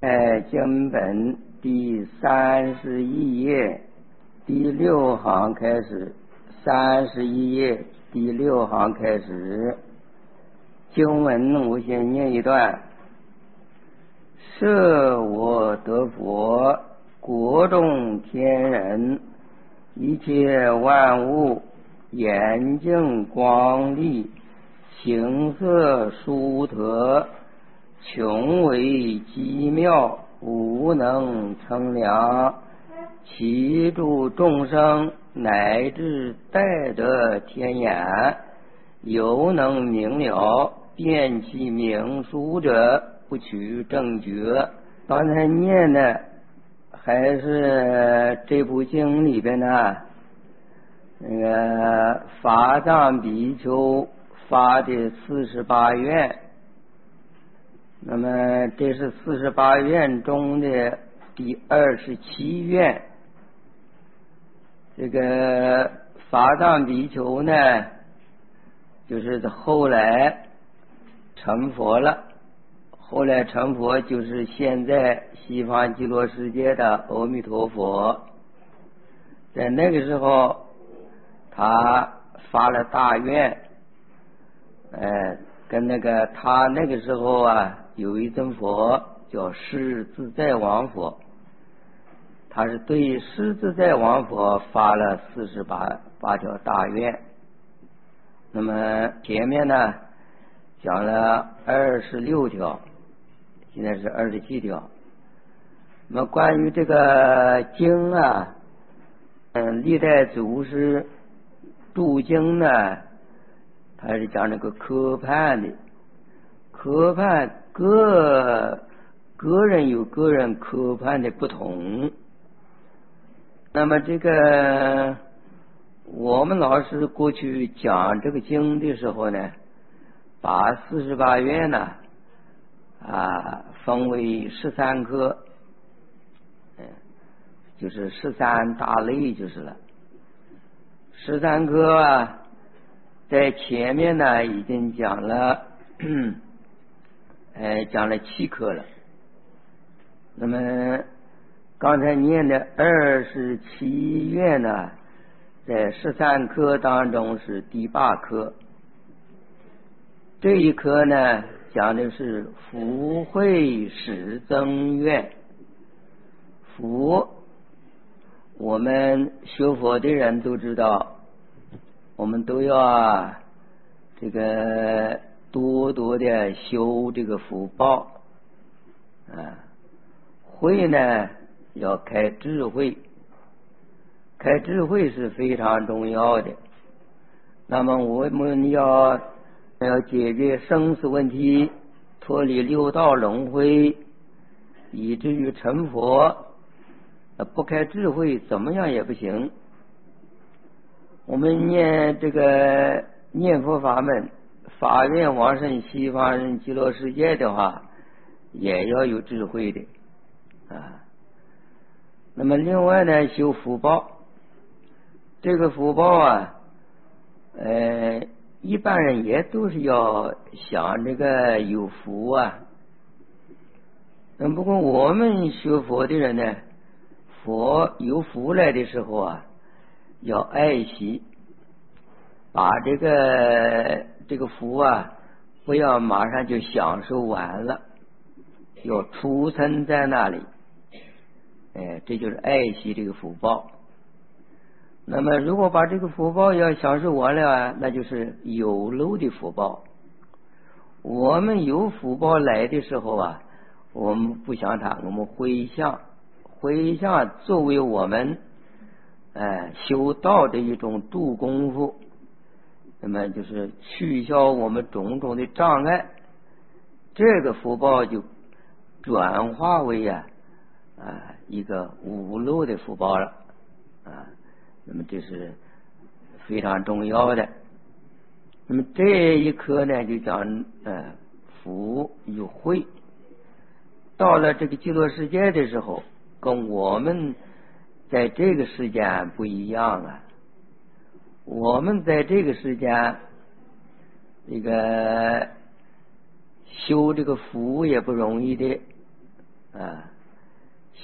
经本第31页第6行开始，31页第6行开始，经文我先念一段：设我得佛，国中天人，一切万物严净光丽，形色殊特，穷为极妙，无能称量。其诸众生乃至待得天眼，犹能明了，辨其名殊者，不取正觉。刚才念的还是这部经里边呢，那个法藏比丘发的48愿。那么这是48愿中的第27愿。这个法藏比丘呢，就是后来成佛了。后来成佛就是现在西方极乐世界的阿弥陀佛。在那个时候他发了大愿，跟他那个时候啊，有一尊佛叫释自在王佛，他是对释自在王佛发了48条大愿。那么前面呢讲了26条，现在是27条。那么关于这个经啊，历代祖师注经呢，他是讲这个科判的，科判个人有个人科判的不同。那么这个我们老师过去讲这个经的时候呢，把48愿呢分为13科，就是13大类就是了。13科啊，在前面呢已经讲了讲了7科了。那么刚才念的27愿呢，在13科当中是第8科。这一科呢讲的是福慧始增愿。福，我们学佛的人都知道，我们都要这个多多的修这个福报慧呢要开智慧，开智慧是非常重要的。那么我们要解决生死问题，脱离六道轮回，以至于成佛，不开智慧怎么样也不行。我们念这个念佛法门，发愿往生西方人极乐世界的话，也要有智慧的那么另外呢，修福报，这个福报啊，一般人也都是要想这个有福啊。那不过我们学佛的人呢，佛有福来的时候啊，要爱惜，把这个福啊，不要马上就享受完了，要储存在那里。这就是爱惜这个福报。那么如果把这个福报要享受完了那就是有漏的福报。我们有福报来的时候啊，我们不想它，我们回向作为我们修道的一种度功夫，那么就是去消我们种种的障碍，这个福报就转化为一个无漏的福报了那么这是非常重要的。那么这一科呢就讲福与慧。到了这个极乐世界的时候，跟我们在这个世间不一样我们在这个世间这个修这个福也不容易的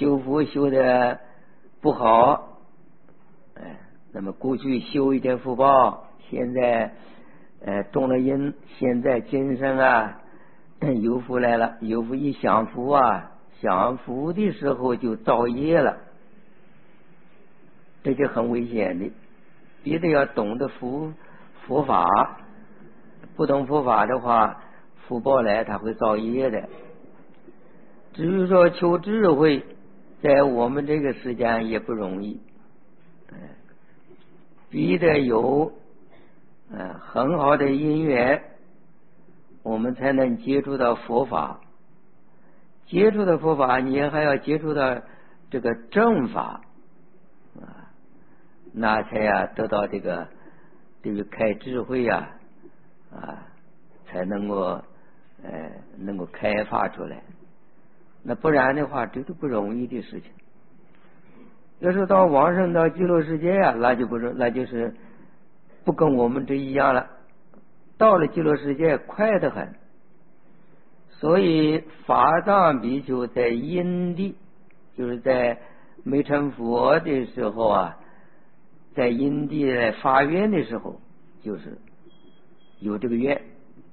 修福修的不好，那么过去修一点福报，现在动了因，现在今生有福来了，有福一享福享福的时候就造业了，这就很危险的。别的要懂得佛法，不懂佛法的话，福报来他会造业的。至于说求智慧，在我们这个时间也不容易，必得有很好的因缘，我们才能接触到佛法。接触到佛法，你还要接触到这个正法那才得到这个开智慧才能够开发出来。那不然的话，这都不容易的事情。要是到往生到极乐世界那就不是，那就是不跟我们这一样了。到了极乐世界快得很，所以法藏比丘在因地，就是在没成佛的时候在因地发愿的时候，就是有这个愿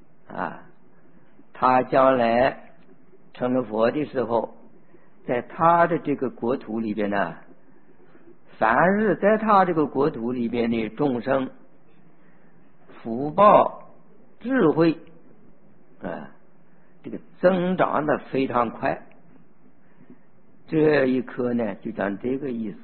他将来成了佛的时候，在他的这个国土里边呢，凡是在他这个国土里边的众生，福报智慧这个增长的非常快。这一课呢就讲这个意思。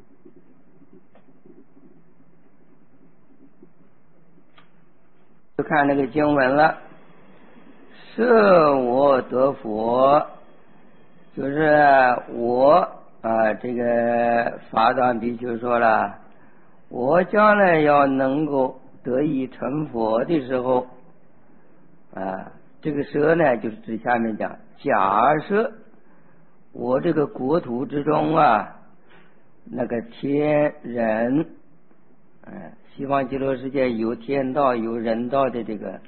就看那个经文了，设我得佛，就是我这个法藏比丘说了，我将来要能够得以成佛的时候这个设呢就是指下面讲，假设我这个国土之中那个天人西方极乐世界有天道有人道的这个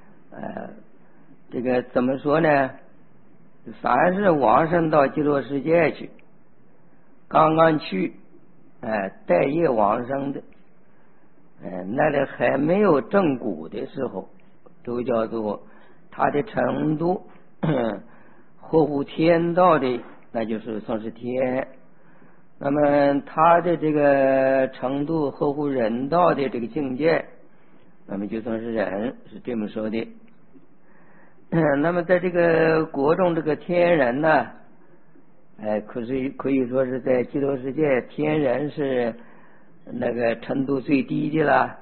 怎么说呢，凡是往生到极乐世界去，刚刚去待业往生的那里还没有正果的时候，都叫做他的程度合乎天道的，那就是算是天。那么他的这个程度合乎人道的这个境界，那么就算是人，是这么说的。那么在这个国中这个天人呢可以说是在极乐世界天人是那个程度最低的了。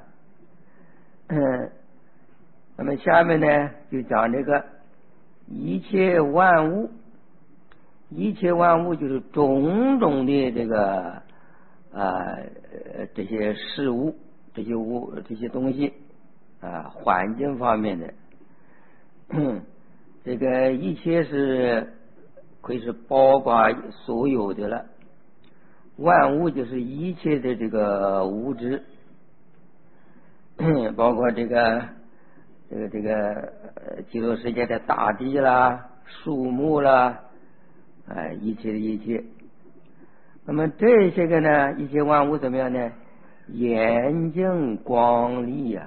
那么下面呢就讲这个一切万物，一切万物就是种种的这个这些事物，这些东西环境方面的这个一切是可以是包括所有的了。万物就是一切的这个物质，包括这个极乐世界的大地啦、树木啦一切的一切。那么这些个呢，一切万物怎么样呢？严净光丽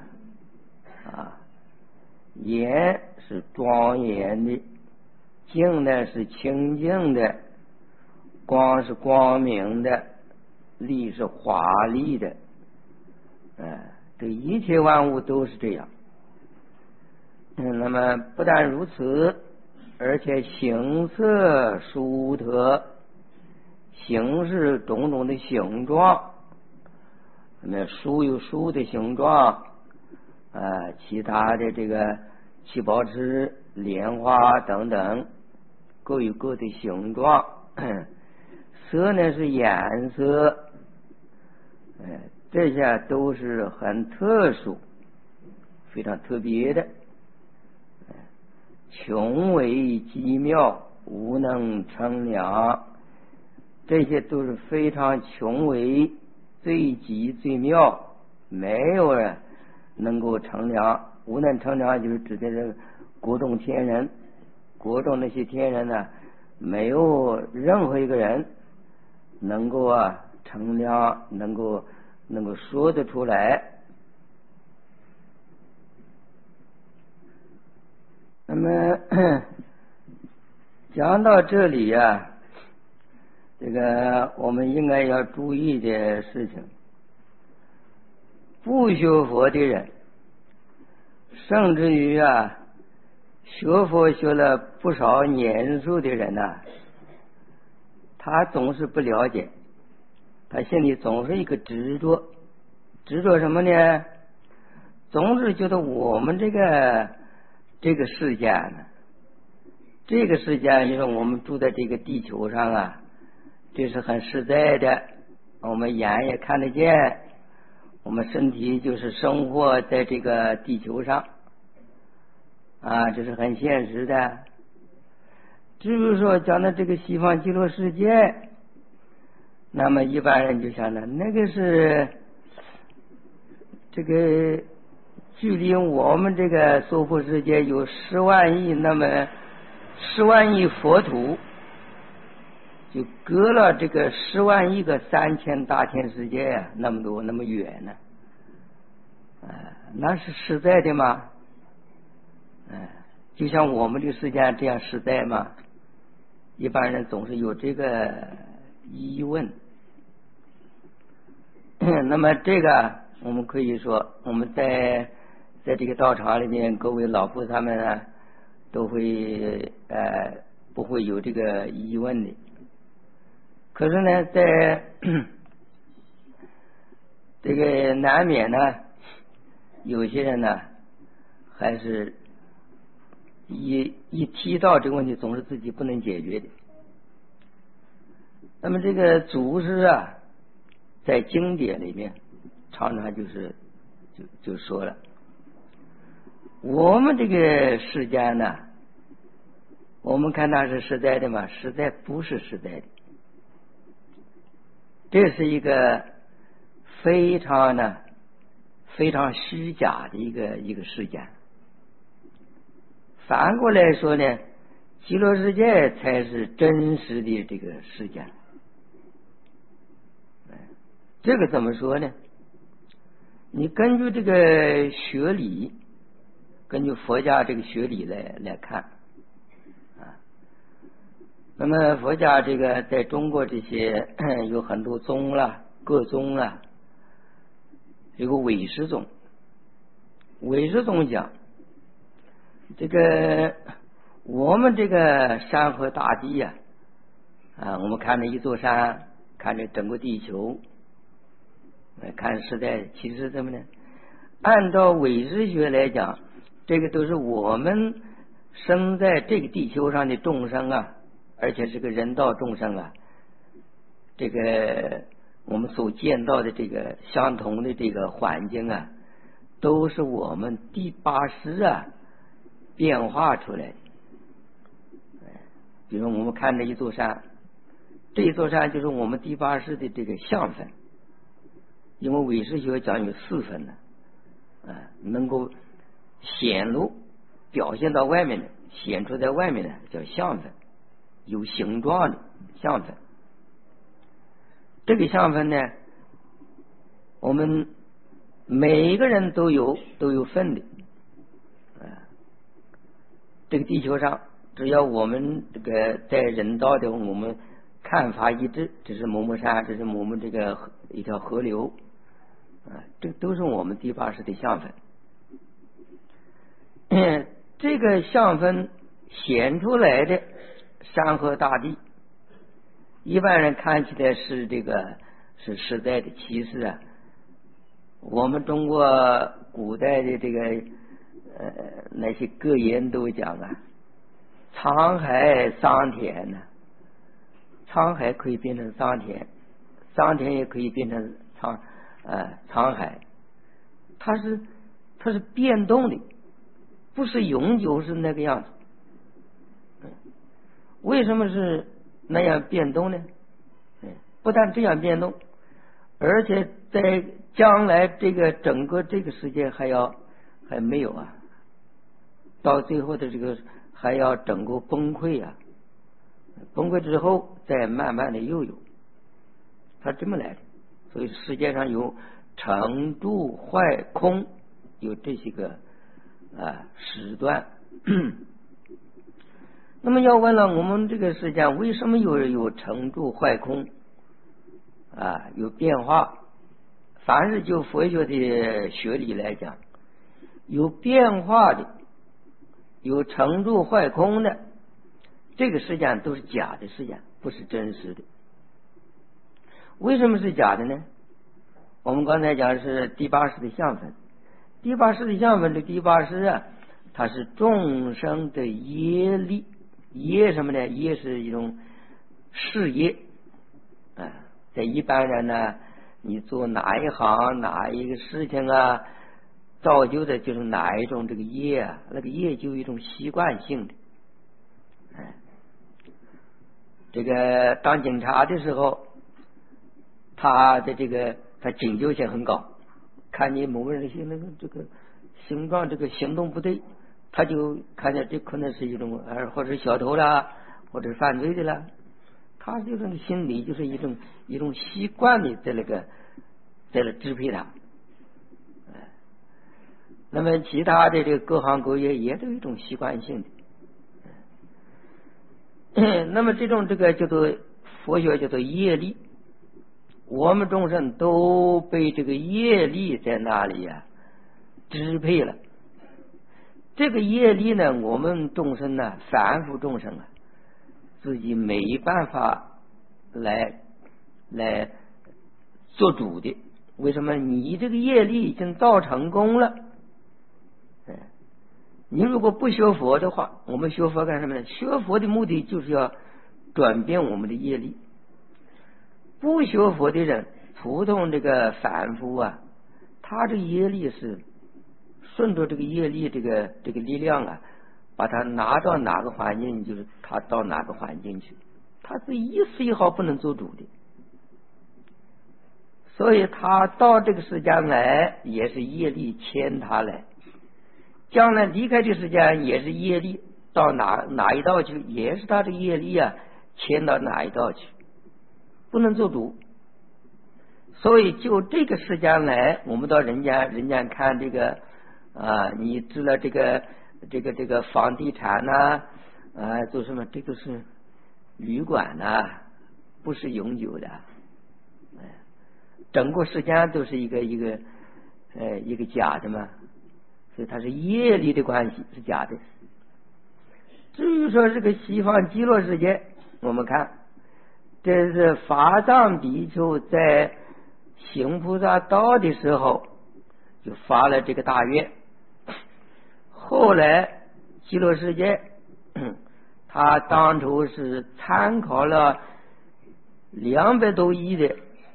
严是庄严的，净呢是清净的，光是光明的，丽是华丽的这一切万物都是这样。那么不但如此，而且形色殊特，形是种种的形状，那树有树的形状其他的这个七宝池、莲花等等各有各的形状。色呢是颜色这些都是很特殊非常特别的，穷为极妙，无能称量，这些都是非常穷为最极最妙，没有人能够称量。无能称量就是指的是国中天人，国中那些天人呢没有任何一个人能够称量，能够说得出来。那么讲到这里这个我们应该要注意的事情，不学佛的人，甚至于学佛学了不少年数的人他总是不了解，他心里总是一个执着什么呢？总是觉得我们这个世界呢，这个世界就是我们住在这个地球上这是很实在的，我们眼也看得见，我们身体就是生活在这个地球上这是很现实的。至于说讲的这个西方极乐世界，那么一般人就想着那个是这个距离我们这个娑婆世界有10万亿，那么10万亿佛土就隔了这个10万亿个3000大千世界那么多那么远呢那是实在的吗？就像我们的世界这样实在吗？一般人总是有这个疑问。那么这个我们可以说，我们在这个道场里面，各位老菩萨们都会不会有这个疑问的。可是呢，在这个难免有些人还是一提到这个问题，总是自己不能解决的。那么这个祖师在经典里面常常就说了，我们这个世间我们看它是实在的吗？实在不是实在的，这是一个非常虚假的一个世界。反过来说呢，极乐世界才是真实的这个世界。这个怎么说呢？你根据这个学理，根据佛家这个学理来看那么佛家这个在中国这些有很多宗各宗有个唯识宗。唯识宗讲这个我们这个山河大地我们看着一座山，看着整个地球，看实在其实怎么呢？按照唯识学来讲，这个都是我们生在这个地球上的众生而且是个人道众生这个我们所见到的这个相同的这个环境都是我们第八识变化出来的。比如我们看着一座山，这一座山就是我们第八识的这个相分，因为唯识学讲有4分能够显露表现到外面的，显出在外面的叫相分，有形状的相分。这个相分呢，我们每一个人都有份的这个地球上，只要我们这个在人道的我们看法一致，这是某某山，这是某某这个一条河流这都是我们第八识的相分。这个相分显出来的山河大地，一般人看起来是这个是实在的，其实我们中国古代的这个那些格言都讲沧海桑田沧海可以变成桑田，桑田也可以变成沧海，它是变动的，不是永久是那个样子。为什么是那样变动呢？不但这样变动，而且在将来这个整个这个世界还没有到最后的这个还要整个崩溃崩溃之后再慢慢的又有，它这么来的。所以世界上有成住坏空，有这些个时段。那么要问了，我们这个世界为什么有成住坏空有变化？凡是就佛学的学理来讲，有变化的，有成住坏空的，这个世界都是假的世界，不是真实的。为什么是假的呢？我们刚才讲是第八识的相分，第八识的相分，这第八识它是众生的业力。业什么呢？业是一种事业在一般人呢，你做哪一行哪一个事情造就的就是哪一种这个业那个业就有一种习惯性的。这个当警察的时候，他的他警觉性很高，看你某个人这个形状这个行动不对，他就看见这可能是一种或者小偷啦，或者是犯罪的啦，他这种心理就是一种习惯的在那支配他。那么其他的这个各行各业也都有一种习惯性的。那么这种这个叫做佛学叫做业力，我们众生都被这个业力在那里支配了。这个业力呢，我们众生呢，凡夫众生自己没办法来做主的。为什么？你这个业力已经造成功了。你如果不学佛的话，我们学佛干什么呢？学佛的目的就是要转变我们的业力。不学佛的人，普通这个凡夫他这个业力是顺着这个业力这个力量把他拿到哪个环境，就是他到哪个环境去，他是一丝一毫不能做主的。所以他到这个世间来，也是业力牵他来；将来离开这个世间，也是业力到哪一道去，也是他的业力牵到哪一道去，不能做主。所以就这个世间来，我们到人间看这个你知道这个房地产做什么？这个是旅馆不是永久的。整个世间都是一个假的嘛，所以它是业力的关系，是假的。至于说这个西方极乐世界，我们看这是法藏比丘在行菩萨道的时候就发了这个大愿。后来极乐世界他当初是参考了200多亿的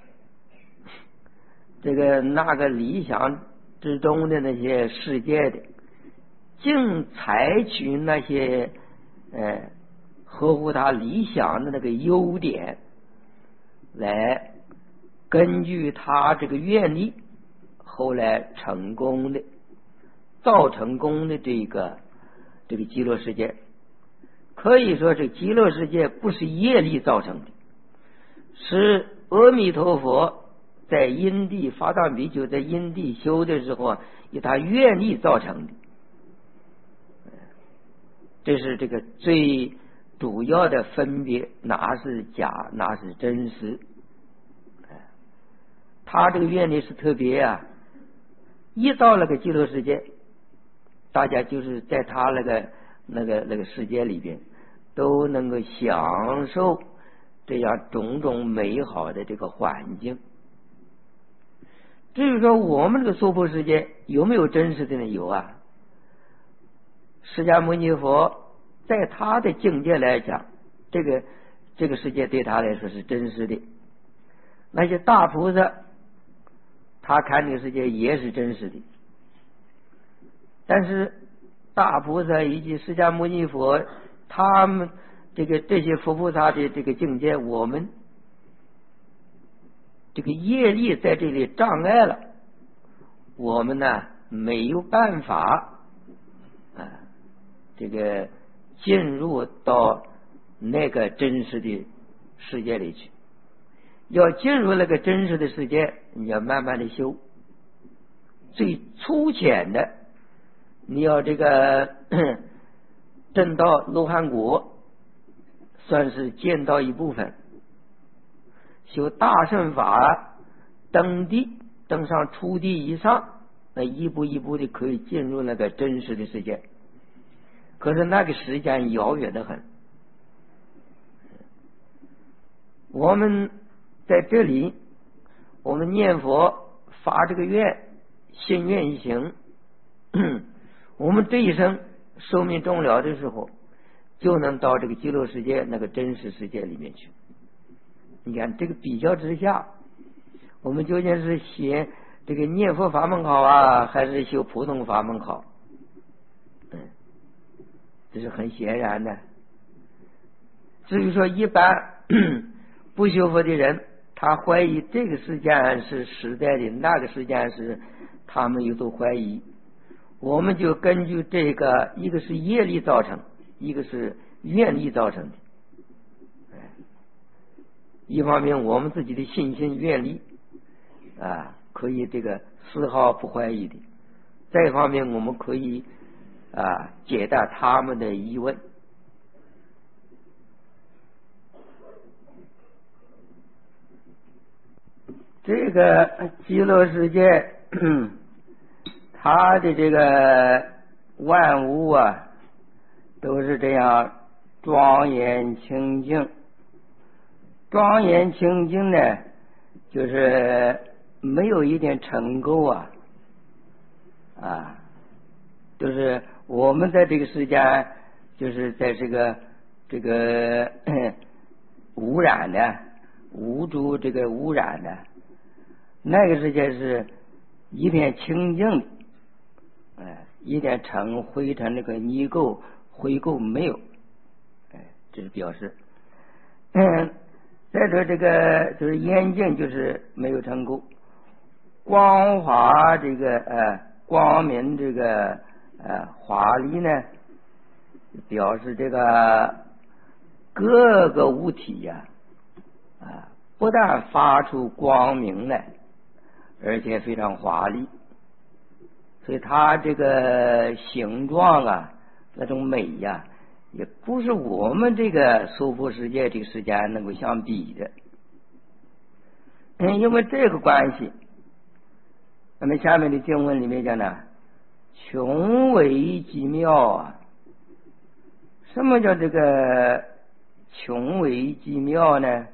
那个理想之中的那些世界的，竟采取那些合乎他理想的那个优点，来根据他这个愿力，后来成功的造成功的这个极乐世界。可以说这极乐世界不是业力造成的，是阿弥陀佛在因地法藏比丘在因地修的时候以他愿力造成的。这是这个最主要的分别，哪是假哪是真实。他这个愿力是特别一到那个极乐世界，大家就是在他那个世界里边都能够享受这样种种美好的这个环境。至于说我们这个娑婆世界有没有真实的呢？有释迦牟尼佛在他的境界来讲，这个世界对他来说是真实的。那些大菩萨他看这个世界也是真实的，但是大菩萨以及释迦牟尼佛他们这些佛菩萨的这个境界，我们这个业力在这里障碍了，我们没有办法进入到那个真实的世界里去。要进入那个真实的世界，你要慢慢的修。最粗浅的，你要这个证到罗汉果，算是见到一部分。修大乘法，登地登上初地以上，那一步一步的可以进入那个真实的世界。可是那个时间遥远得很。我们在这里，我们念佛发这个愿，信愿一行，我们这一生寿命终了的时候，就能到这个极乐世界那个真实世界里面去。你看这个比较之下，我们究竟是写这个念佛法门好啊，还是修普通法门好？这是很显然的。至于说一般不修佛的人，他怀疑这个时间是实在的，那个时间是他们有所怀疑。我们就根据这个，一个是业力造成，一个是愿力造成的。一方面我们自己的信心愿力可以这个丝毫不怀疑的，再一方面我们可以解答他们的疑问。这个极乐世界它的这个万物都是这样庄严清净。庄严清净呢，就是没有一点尘垢就是我们在这个世间，就是在这个污染的无诸这个污染的那个世界是一片清净的，一点尘灰尘那个泥垢灰垢没有，这是表示。再说这个就是严净，就是没有尘垢，光华这个光明这个华丽呢，表示这个各个物体不但发出光明来，而且非常华丽，所以它这个形状那种美也不是我们这个娑婆世界这个世界能够相比的。因为这个关系，那么下面的经文里面讲呢，穷为极妙什么叫这个穷为极妙呢？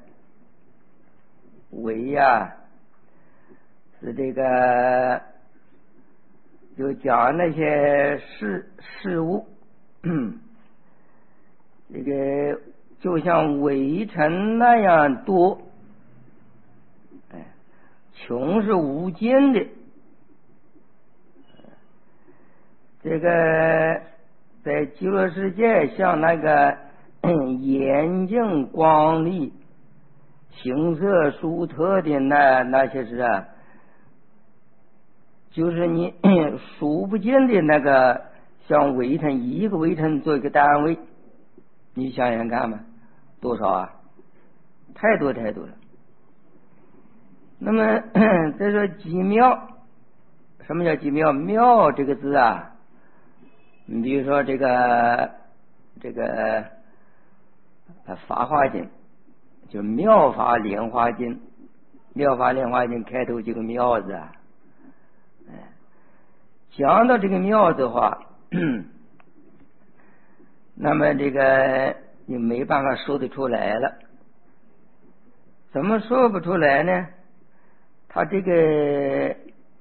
为是这个就讲那些事物这个就像微尘那样多，穷是无尽的。这个在极乐世界，像那个严净光丽、形色殊特的那些是就是你数不尽的那个，像微尘，一个微尘做一个单位。你想想看吧，多少太多太多了。那么再说极妙，什么叫极妙？妙这个字你比如说这个法华经，就是妙法莲华经，妙法莲华经开头几个妙字讲到这个妙的话那么这个你没办法说得出来了。怎么说不出来呢？它这个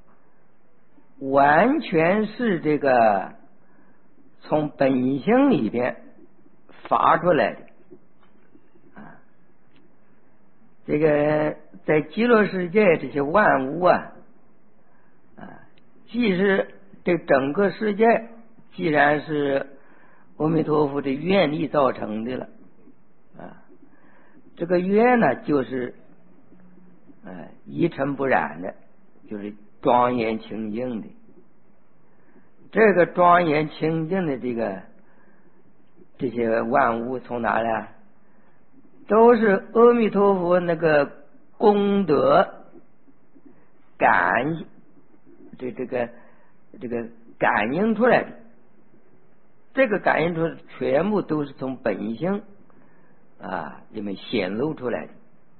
完全是这个从本性里边发出来的这个在极乐世界这些万物既是这整个世界既然是阿弥陀佛的愿力造成的了这个愿呢就是一尘不染的，就是庄严清净的。这个庄严清净的这些万物从哪来？ 都是阿弥陀佛那个功德这个感应出来的。这个感应出全部都是从本性里面显露出来的。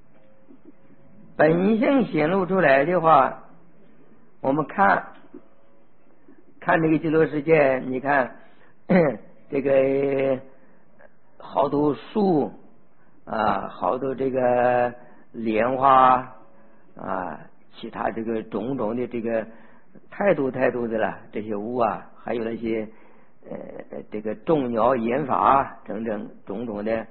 本性显露出来的话，我们看这个极乐世界，你看这个好多树好多这个莲花其他这个种种的这个太多的了，这些物还有那些这个众鸟研法等等种种的，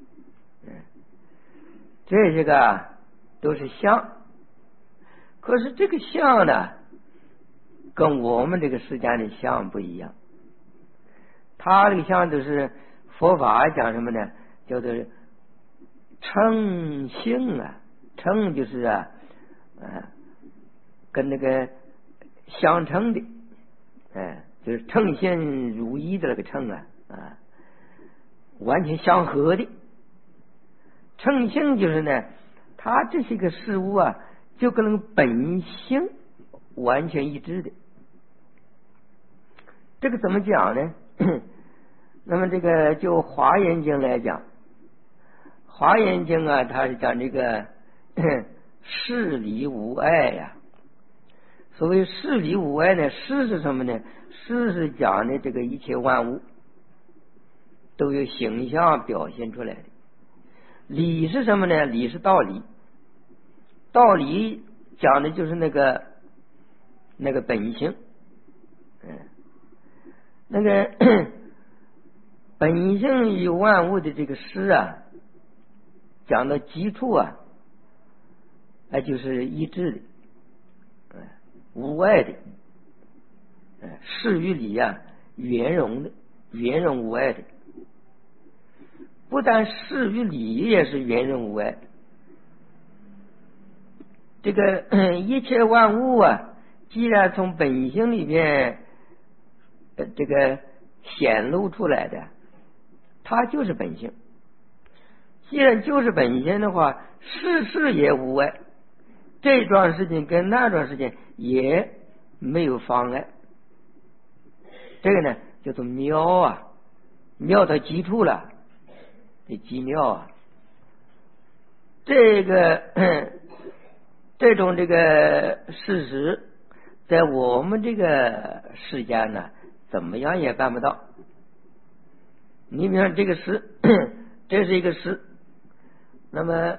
这些个都是相。可是这个相呢，跟我们这个世间的相不一样。它这个相都是佛法讲什么呢？叫做称性称就是跟那个相称的，就是称性如一的那个称完全相合的。称性就是呢，它这些个事物就跟那个本性完全一致的。这个怎么讲呢？那么这个就华严经来讲，华严经它是讲这个事理无碍所谓事理无碍呢，事是什么呢？事是讲的这个一切万物都有形象表现出来的。理是什么呢？理是道理。道理讲的就是那个本性。那个本性与万物的这个事讲的基础就是一致的，无碍的。事与理圆融的，圆融无碍的。不但事与理也是圆融无碍。这个一切万物既然从本性里面这个显露出来的，它就是本性。既然就是本性的话，事也无碍，这桩事情跟那桩事情也没有妨碍。这个呢叫做妙妙到极处了，这极妙这种这个事实，在我们这个世间呢，怎么样也办不到。你比方这个事，这是一个事，那么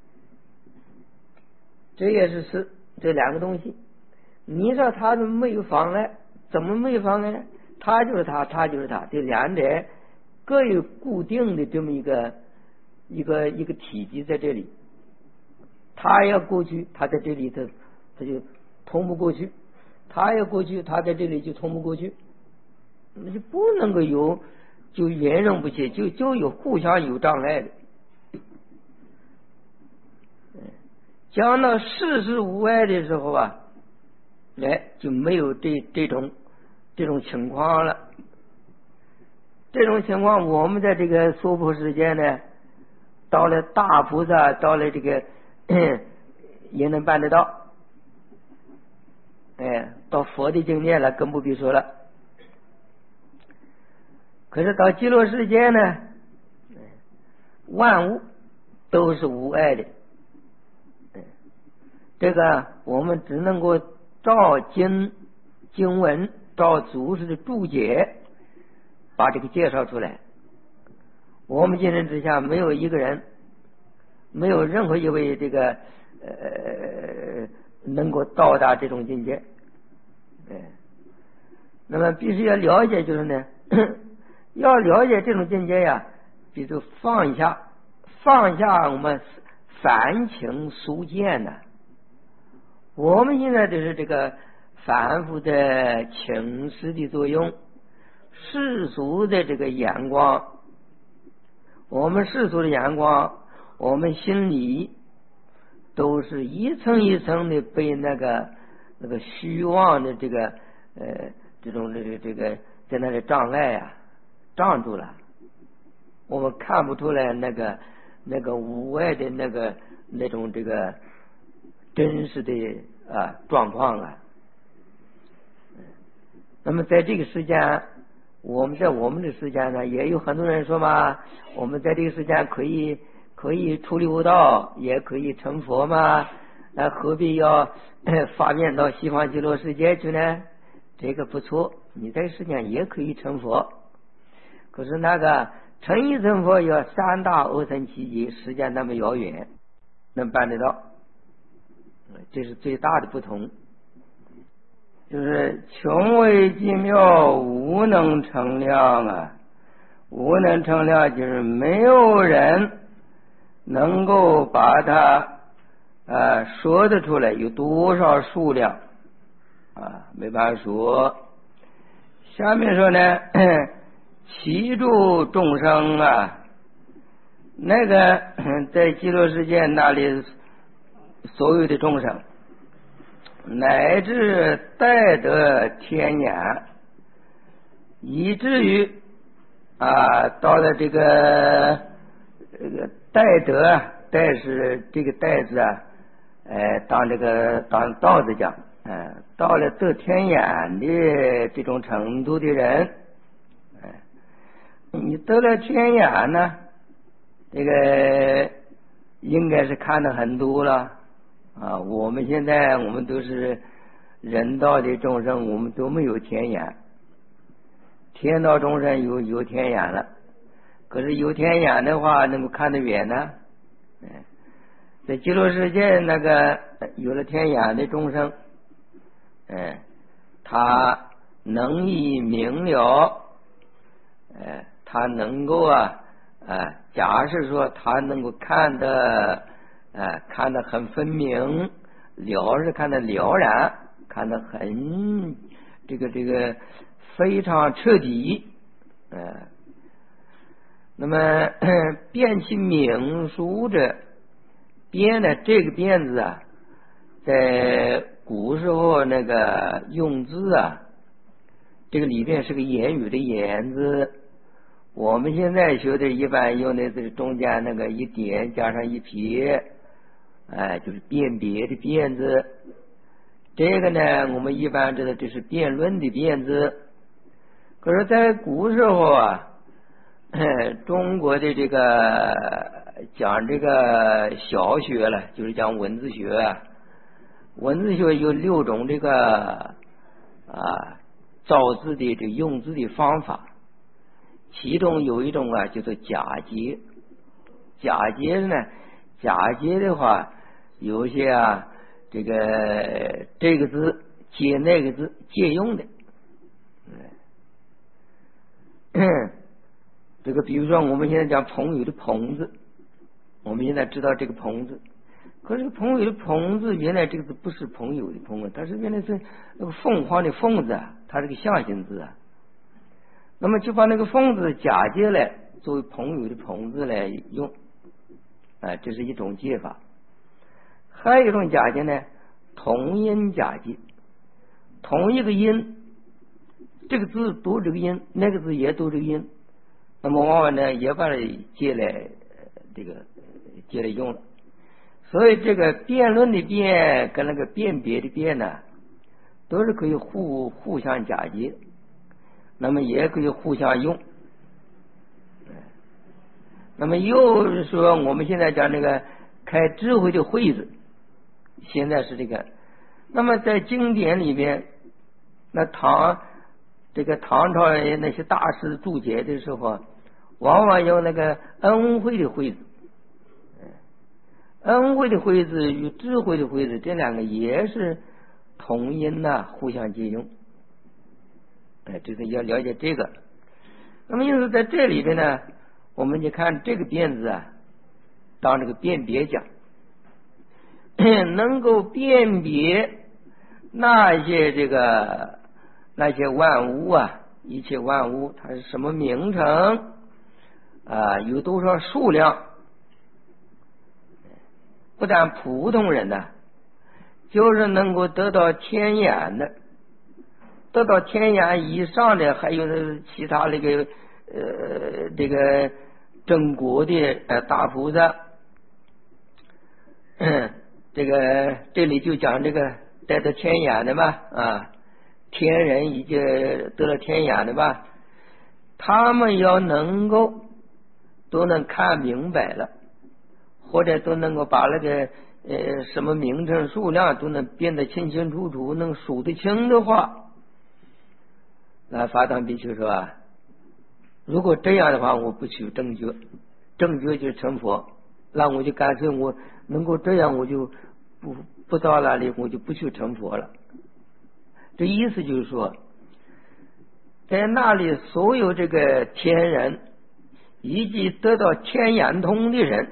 这也是事，这两个东西，你说它没有妨碍，怎么没有妨碍呢？它就是它，它就是它，这两者各有固定的这么一个体积在这里。它要过去，它在这里它就通不过去；它要过去，它在这里就通不过去。那就不能够就圆融不起，就有互相有障碍的。讲到事无碍的时候就没有这种情况了。这种情况，我们在这个娑婆世界呢，到了大菩萨，到了这个也能办得到。到佛的境界了，更不必说了。可是到极乐世界呢，万物都是无碍的。这个我们只能够照经文，照祖师的注解，把这个介绍出来。我们今天之下没有一个人，没有任何一位这个能够到达这种境界。那么必须要了解，就是呢要了解这种境界比如放下我们凡情俗见我们现在就是这个凡夫的情识的作用，世俗的这个眼光，我们世俗的眼光，我们心里都是一层一层的被那个虚妄的这个这种这个在那里障碍障住了，我们看不出来那个那个无外的那种这个真实的状况啊。那么在这个时间，我们的时间呢，也有很多人说嘛，我们在这个时间可以出离悟道，也可以成佛嘛，何必要发愿到西方极乐世界去呢？这个不错，你在时间也可以成佛，可是那个成一成佛要三大阿僧祇劫，时间那么遥远，能办得到，这是最大的不同。就是穷为极妙，无能成量啊！无能成量就是没有人能够把它说得出来有多少数量没办法说。下面说呢，其诸众生那个在极乐世界那里所有的众生，乃至待得天眼，以至于到了这个待得，待是这个待字当道字讲，到了得天眼的这种程度的人，你得了天眼呢，这个应该是看得很多了。我们现在我们都是人道的众生，我们都没有天眼，天道众生有天眼了，可是有天眼的话能够看得远呢。在极乐世界那个有了天眼的众生，他能以明了，他能够假设说他能够看得很分明，是看得了然，看得很这个非常彻底。那么辨其名数者，辨呢，这个辨字在古时候那个用字这个里边是个言语的言字，我们现在学的一般用的是中间那个一点加上一撇，就是辨别的辨字。这个呢，我们一般知道这是辩论的辩字。可是，在古时候中国的这个讲这个小学了，就是讲文字学文字学有6种这个造字的这个用字的方法，其中有一种叫做假借。假借呢，假借的话，有些这个字接那个字借用的。这个比如说我们现在讲朋友的朋字，我们现在知道这个朋字，可是朋友的朋字原来这个字不是朋友的朋它是原来是那个凤凰的凤字它是个象形字那么就把那个凤字假借来作为朋友的朋字来用这是一种借法。还有一种假借呢，同音假借，同一个音，这个字读这个音，那个字也读这个音，那么往往呢也把它借来用了。所以这个辩论的辩跟那个辨别的辨呢，都是可以互相假借，那么也可以互相用。那么又是说我们现在讲这个开智慧的慧字，现在是这个。那么在经典里面，那唐朝那些大师注解的时候，往往用那个恩惠的惠字。恩惠的惠字与智慧的惠字，这两个也是同音互相借用。这是要了解这个。那么因此在这里边呢，我们就看这个辨字当这个辨别讲，能够辨别那些万物一切万物它是什么名称有多少数量。不但普通人就是能够得到天眼的，得到天眼以上的，还有其他这个正果的大菩萨。这里就讲这个得到天眼的吧，天人已经得了天眼的吧，他们要能够都能看明白了，或者都能够把那个什么名称数量都能变得清清楚楚，能数得清的话，那法当比丘说如果这样的话，我不求正觉，正觉就是成佛，那我就干脆我能够这样，我就不到那里，我就不去成佛了。这意思就是说，在那里所有这个天人以及得到天眼通的人，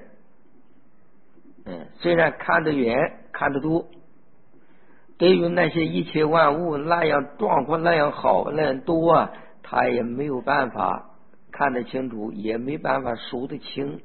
虽然看得远看得多，对于那些一切万物那样状况那样好那样多他也没有办法看得清楚，也没办法数得清。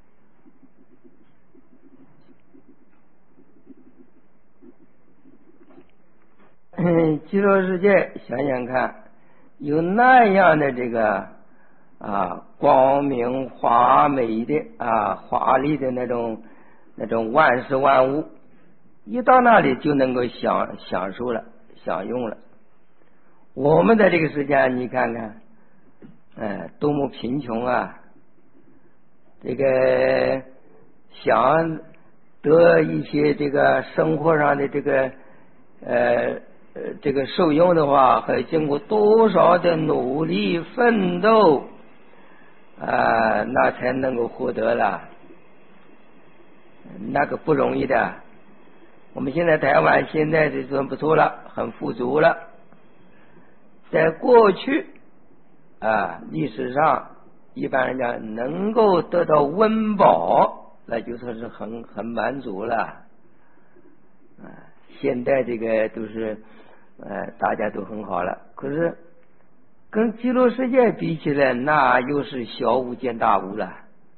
极乐世界想想看，有那样的这个光明华美的华丽的那种万事万物，一到那里就能够享受了，享用了。我们在这个世界你看看多么贫穷这个想得一些这个生活上的这个受用的话，还经过多少的努力奋斗那才能够获得了，那个不容易的。我们现在台湾现在就算不错了，很富足了。在过去历史上一般人讲能够得到温饱，那就算是很满足了。现在这个都是大家都很好了，可是跟极乐世界比起来，那又是小巫见大巫了。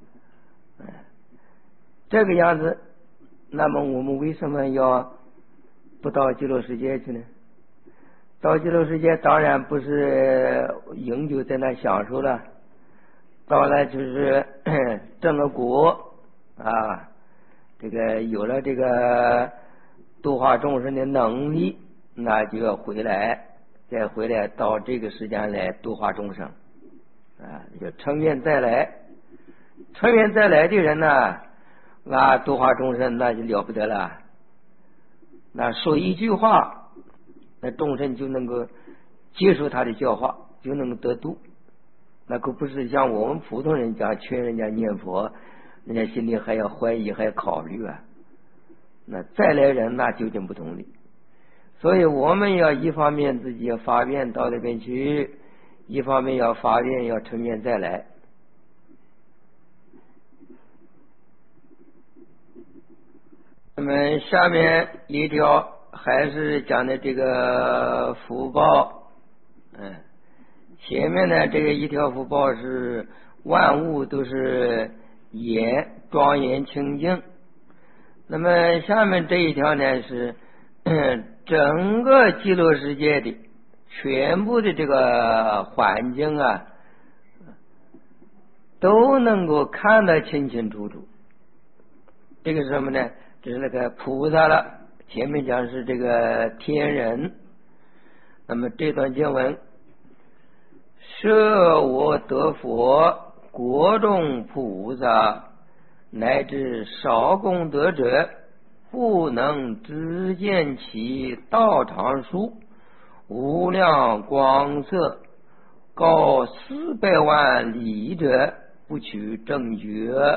这个样子，那么我们为什么要不到极乐世界去呢？到极乐世界当然不是永久在那享受了，到了就是证了果这个有了这个度化众生的能力，那就要回来，再回来到这个时间来度化众生就成愿再来。成愿再来的人呢，那度化众生那就了不得了，那说一句话，那众生就能够接受他的教化，就能够得度。那可不是像我们普通人讲劝人家念佛，人家心里还要怀疑还要考虑那再来人那究竟不同的。所以我们要一方面自己要发愿到那边去，一方面要发愿要成愿再来。那么下面一条还是讲的这个福报。前面呢这个一条福报是万物都是严庄严清净，那么下面这一条呢是整个极乐世界的全部的这个环境都能够看得清清楚楚。这个是什么呢？这是那个菩萨了，前面讲是这个天人。那么这段经文，设我得佛，国中菩萨乃至少功德者，不能知见其道场数，无量光色，高400万里者，不取正觉。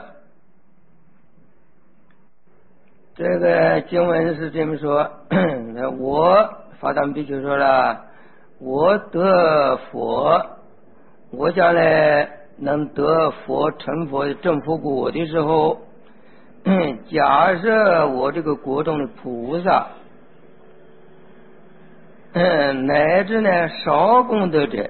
这个经文是这么说我法当比丘说了，我得佛，我将来能得佛成佛正佛果的时候，假设我这个国中的菩萨乃至呢少功德者，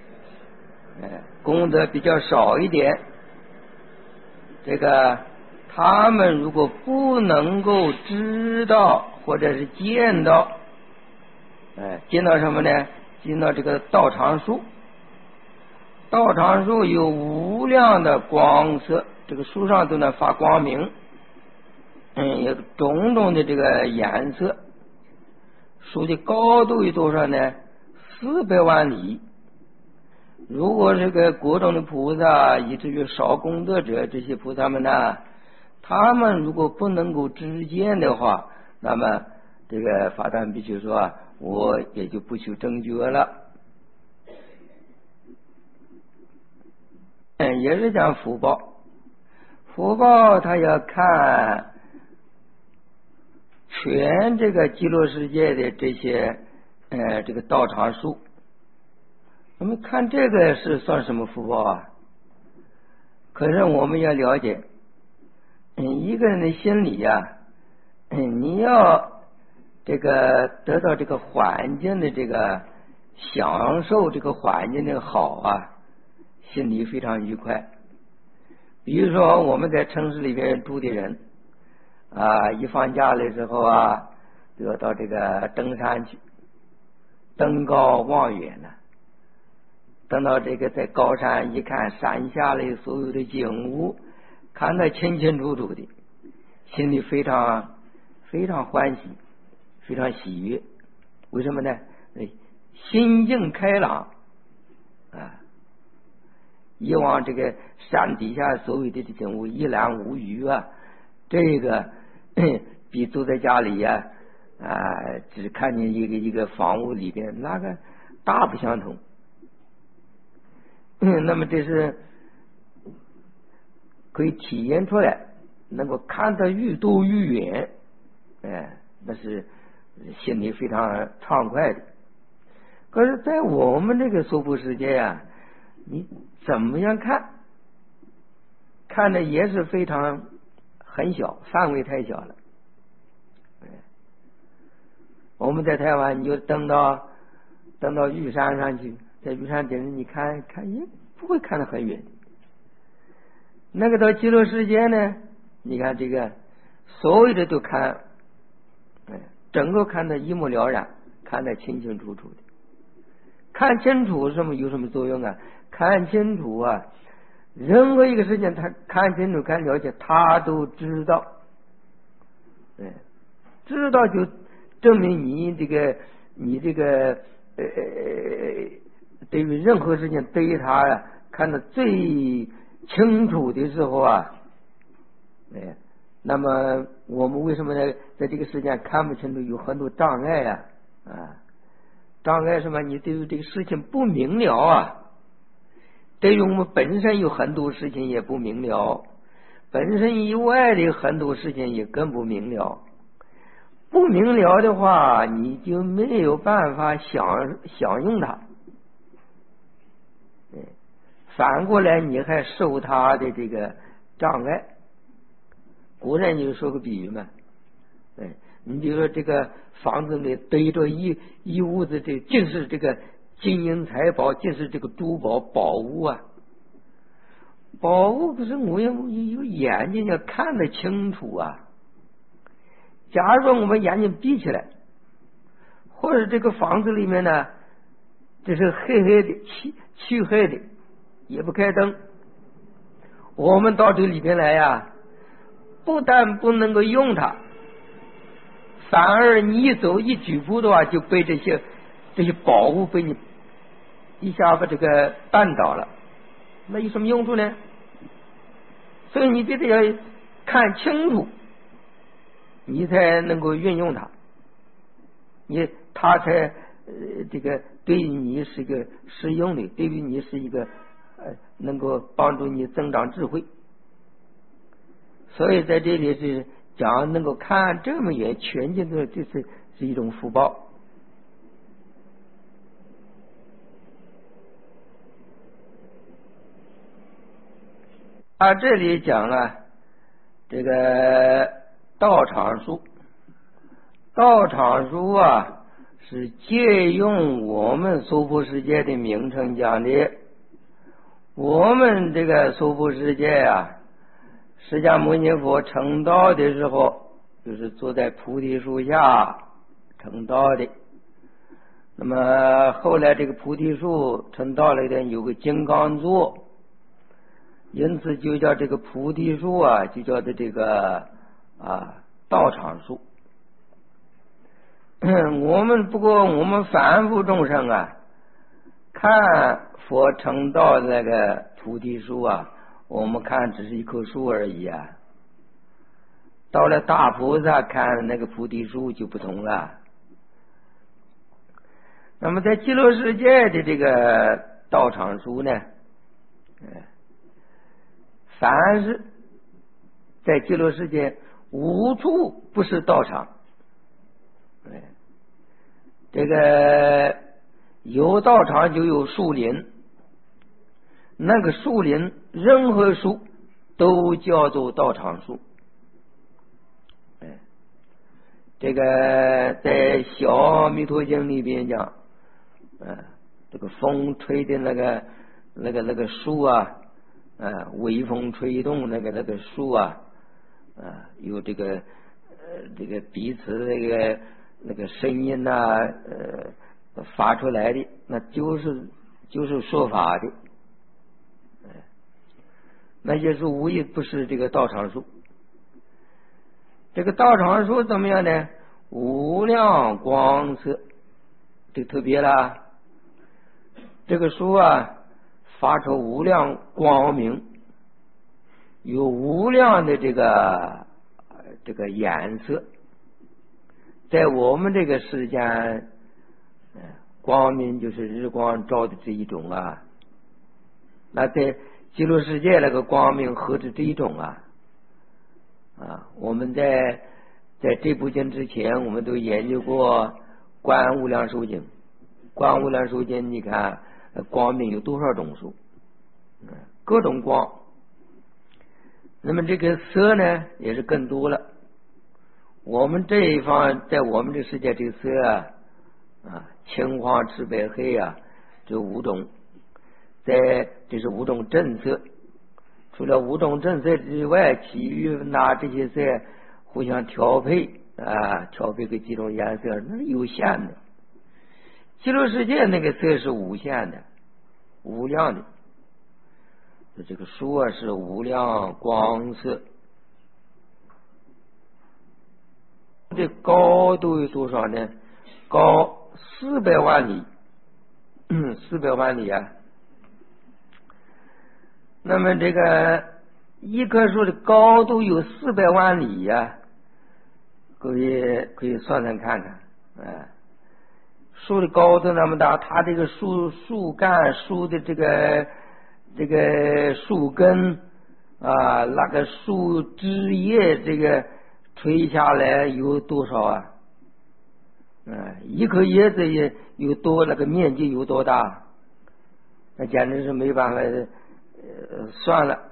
功德比较少一点，这个他们如果不能够知道或者是见到见到什么呢？见到这个道场数。 道场树有无量的光色，这个树上都能发光明，有种种的这个颜色。树的高度有多少呢？400万里。如果这个国中的菩萨以至于少功德者，这些菩萨们呢，他们如果不能够知见的话，那么这个法坛比丘说我也就不求正觉了。也是讲福报，福报他要看全这个极乐世界的这些这个道场数。我们看这个是算什么福报啊？可是我们要了解，一个人的心理啊，你要这个得到这个环境的这个享受，这个环境的好啊，心里非常愉快。比如说我们在城市里边住的人啊，一放假的时候啊，就要到这个登山去，登高望远呢。等到这个在高山一看山下的所有的景物，看得清清楚楚的，心里非常非常欢喜，非常喜悦。为什么呢？心境开朗啊！以往这个山底下所有的景物一览无余啊，这个比住在家里呀只看见一个房屋里边那个大不相同。那么这是可以体验出来，能够看得愈多愈远，那是心里非常畅快的。可是在我们这个娑婆世界啊，你怎么样看的也是非常很小，范围太小了。我们在台湾，你就登到玉山上去，在玉山顶上你看也不会看得很远。那个到极乐世界呢，你看这个所有的都看，整个看得一目了然，看得清清楚楚的。看清楚有什么作用啊？看清楚啊，任何一个事情他看清楚看了解，他都知道。知道就证明你这个对于任何事情对于他看得最清楚的时候啊，那么我们为什么呢在这个世界看不清楚，有很多障碍障碍什么？你对于这个事情不明了啊，对于我们本身有很多事情也不明了，本身以外的很多事情也更不明了。不明了的话，你就没有办法享用它。反过来你还受它的这个障碍。古人就说个比喻嘛，你比如说这个房子里堆着一屋子的尽是这个金银财宝，尽是这个珠宝宝物啊。宝物可是我有眼睛要看得清楚啊。假如说我们眼睛闭起来，或者这个房子里面呢，这是黑黑的漆黑的，也不开灯，我们到这里边来呀，不但不能够用它，反而你一走一举步的话，就被这些宝物被你一下把这个绊倒了，那有什么用处呢？所以你必须要看清楚，你才能够运用它，它才这个对于你是一个实用的，对于你是一个能够帮助你增长智慧。所以在这里是讲能够看这么远全景的，这是一种福报。这里讲了这个道场书，道场书啊是借用我们娑婆世界的名称讲的。我们这个娑婆世界啊，释迦牟尼佛成道的时候，就是坐在菩提树下成道的。 那么后来这个菩提树成道了的有个金刚座，因此就叫这个菩提树啊，就叫的这个道场树。不过我们凡夫众生啊，看佛成道的那个菩提树啊，我们看只是一棵树而已啊。到了大菩萨看那个菩提树就不同了。那么在极乐世界的这个道场树呢，凡是在极乐世界无处不是道场。这个有道场就有树林，那个树林任何树都叫做道场树。这个在小弥陀经里边讲，这个风吹的那个树啊，微风吹动那个树啊，有这个彼此那个声音呐，发出来的，那就是说法的，那些树无一不是这个道场树。这个道场树怎么样呢？无量光色，这个特别了。这个树啊，发出无量光明，有无量的这个颜色。在我们这个世间，光明就是日光照的这一种啊。那在极乐世界那个光明何止这一种啊？我们在这部经之前，我们都研究过观无量寿经。观无量寿经，你看光明有多少种数？各种光。那么这个色呢，也是更多了。我们这一方，在我们这个世界，这个色青黄赤白黑啊，这五种，这是五种正色。除了五种正色之外，其余拿这些色互相调配调配个几种颜色，那是有限的。极乐世界那个色是无限的、无量的。这个树啊是无量光色。这高度有多少呢？高400万里，400万里啊。那么这个一棵树的高度有400万里呀，各位可以算算看看。树的高度那么大，它这个树干、树的这个树根那个树枝叶，这个垂下来有多少啊？一颗叶子也有多，那个面积有多大？那简直是没办法算了。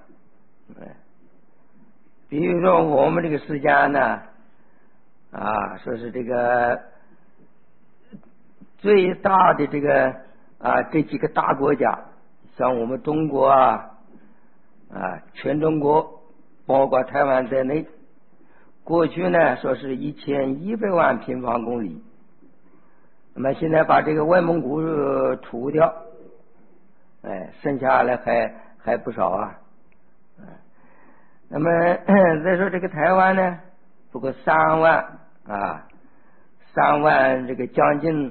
比如说我们这个世间呢，说是这个最大的这几个大国家，像我们中国全中国包括台湾在内，过去呢说是1100万平方公里，那么现在把这个外蒙古除掉，剩下来还不少啊。那么再说这个台湾呢，不过3万3万，这个将近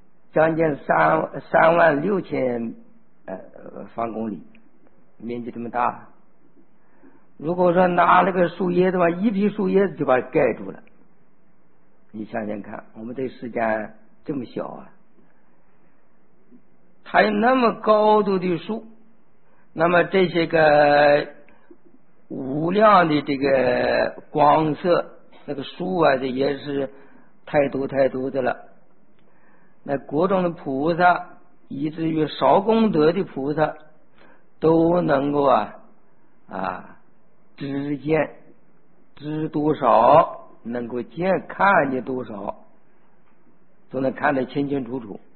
3万6千方公里，面积这么大。如果说拿那个树叶的话，一批树叶子就把它盖住了。你想想看，我们这世间这么小啊，还有那么高度的树，那么这些个无量的这个光色，那个树这也是太多的了。那各种的菩萨，以至于少功德的菩萨，都能够知见，知多少能够看见多少，都能看得清清楚楚。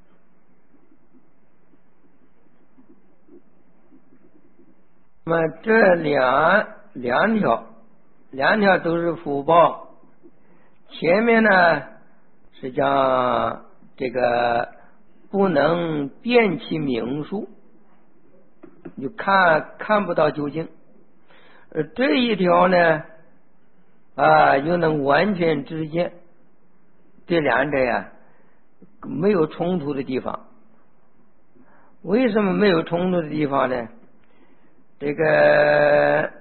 那么这两条都是福报。前面呢是讲这个不能辨其名数，你就看不到究竟。而这一条呢又能完全知见，这两者呀没有冲突的地方。为什么没有冲突的地方呢？这个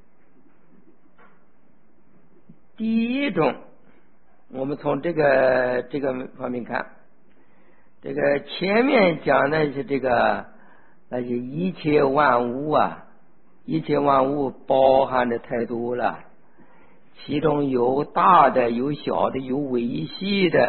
第一种，我们从这个方面看，这个前面讲的是这个那些一切万物啊，一切万物包含的太多了，其中有大的，有小的，有微细的，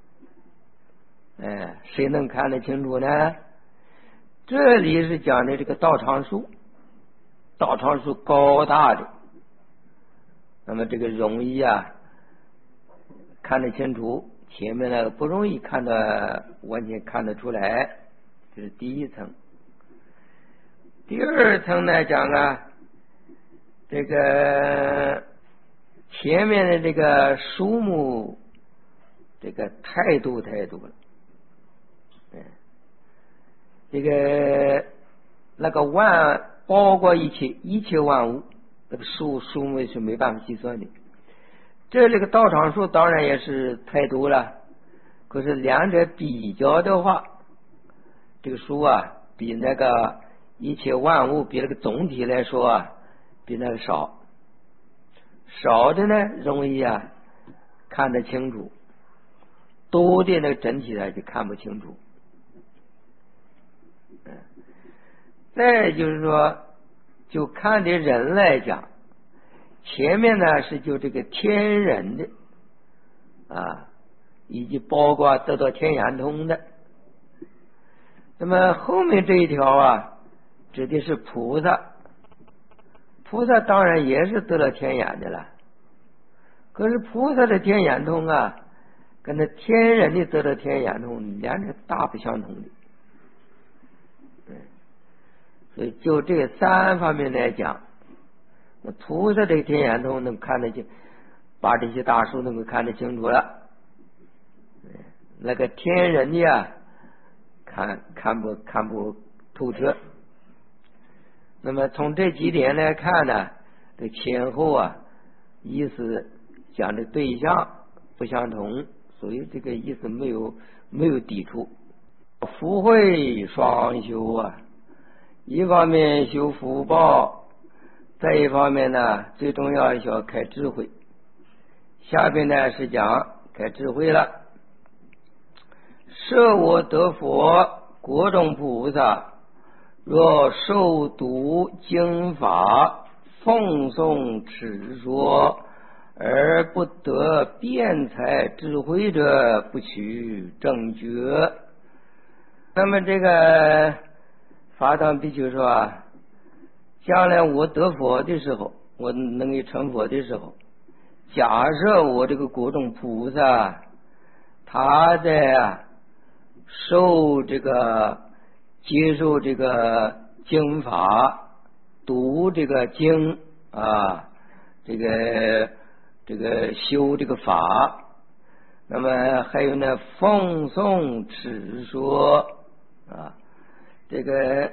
谁能看得清楚呢？这里是讲的这个道场树，道场树高大的，那么这个容易看得清楚，前面那个不容易看得完全看得出来，这是第一层。第二层呢讲这个前面的这个树木，这个太多了，这个那个包括一切万物，那个数目是没办法计算的。这个道场数当然也是太多了，可是两者比较的话，这个数比那个一切万物，比那个总体来说比那个少的呢容易看得清楚，多的那个整体就看不清楚。再就是说，就看的人来讲，前面呢是就这个天人的以及包括得到天眼通的，那么后面这一条指的是菩萨当然也是得到天眼的了，可是菩萨的天眼通跟那天人的得到天眼通两者大不相同的。所以就这三方面来讲，菩萨这个天眼通能看得清，把这些大树能够看得清楚了，那个天人的看不透彻。那么从这几点来看呢，这前后意思讲的对象不相同，所以这个意思没有抵触。福慧双修一方面修福报，再一方面呢最重要是要开智慧。下边呢是讲开智慧了。设我得佛，国中菩萨，若受读经法，奉诵持说，而不得辩才智慧者，不取正觉。那么这个法堂比丘说将来我得佛的时候，我能够成佛的时候，假设我这个国中菩萨他在接受这个经法，读这个经这个修这个法，那么还有呢奉诵持说这个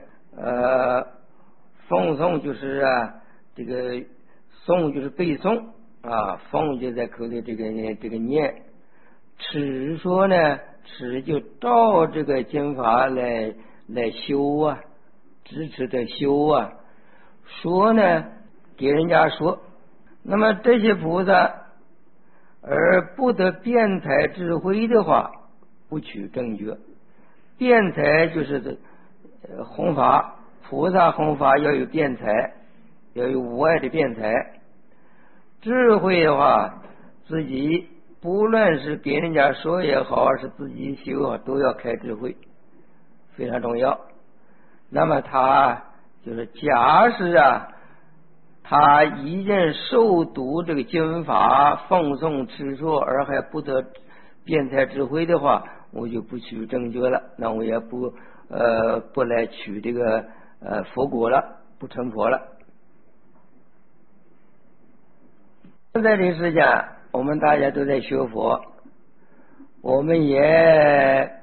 奉诵就是这个诵就是背诵奉就在口里这个念，持说呢持就照这个经法来修支持的修说呢给人家说。那么这些菩萨而不得辩才智慧的话，不取正觉。辩才就是弘法，菩萨弘法要有辩才，要有无碍的辩才。智慧的话，自己不论是给人家说也好，是自己修都要开智慧，非常重要。那么他就是假使他已经受读这个经法，奉诵持说，而还不得辩才智慧的话，我就不取正觉了，那我也不来取这个佛果了，不成佛了。现在的时间我们大家都在学佛，我们也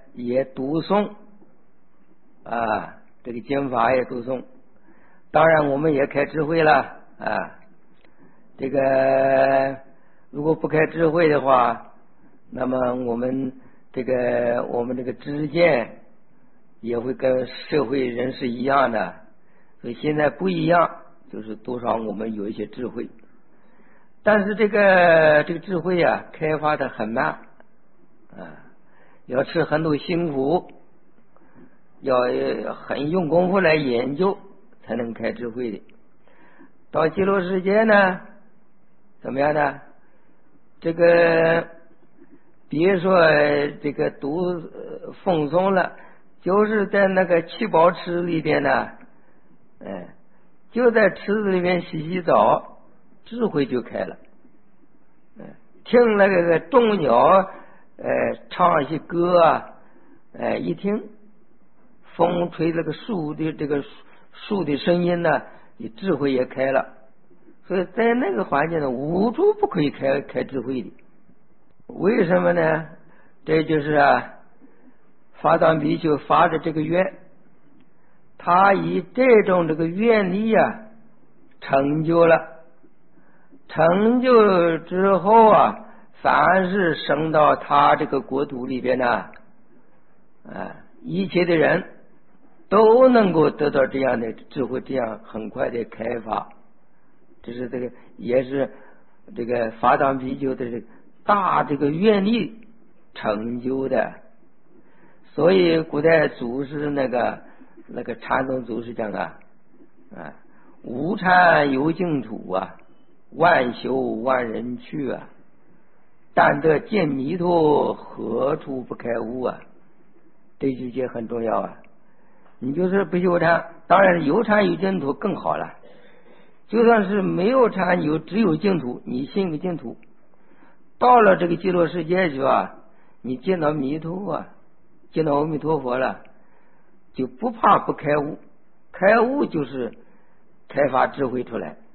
也读诵啊，这个经法也读诵。当然我们也开智慧了啊，这个如果不开智慧的话，那么我们这个知见也会跟社会人士一样的，所以现在不一样，就是多少我们有一些智慧，但是这个智慧啊开发的很慢啊，要吃很多辛苦，要很用功夫来研究才能开智慧的。到极乐世界呢，怎么样呢？这个别说这个读奉诵了，就是在那个七宝池里边呢，就在池子里面洗澡，智慧就开了。听那个众鸟唱一些歌啊，一听风吹那个树的声音呢，你智慧也开了。所以在那个环境呢，无处不可以开智慧的。为什么呢？这就是法藏比丘发的这个愿，他以这种这个愿力啊成就了，成就之后啊，凡是升到他这个国土里边呢，一切的人都能够得到这样的智慧，这样很快的开发。这是这个也是这个法藏比丘的大这个愿力成就的。所以古代祖师那个禅宗祖师讲无禅有净土啊，万修万人去啊，但得见弥陀，何处不开悟啊。这句节很重要啊。你就是不修禅，当然有禅有净土更好了。就算是没有禅只有净土，你信个净土，到了这个极乐世界去你见到弥陀见到阿弥陀佛了，就不怕不开悟。开悟就是开发智慧出来。